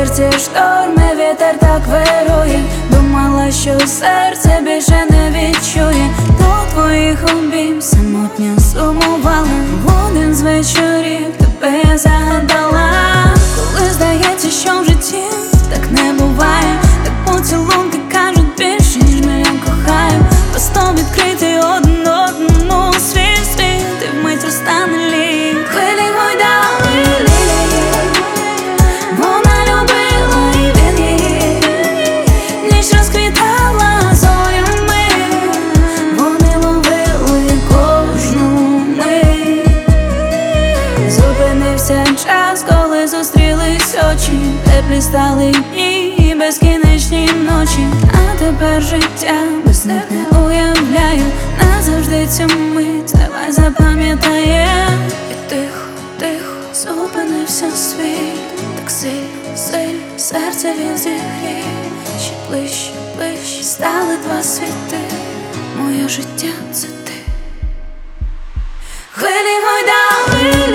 серці шторми, вітер так вирує. Думала, що серце більше не відчує. До твоїх обійм самотньо сумувала. В один з вечорів тебе я загадала. Коли здається, що в житті так не буває, так поцілунки кажуть більше, ніж мільйон кохаю. Просто відкрити один одному свій світ, і вмить розтане лід. Хвилі гойдали лілії, вона любила і він її. Ніч розквітала зорями, вони ловили кожну мить. Зупинився час, коли зустрілись очі. Теплі стали дні і безкінечні ночі. А тепер життя без них не уявляю. Назавжди цю мить давай запам'ятаєм. І тихо, тихо зупинився світ. Так сильно, сильно серце він зігрів. Ще ближче, ближче стали два світи. Моє життя — це ти. Хвилі гойдали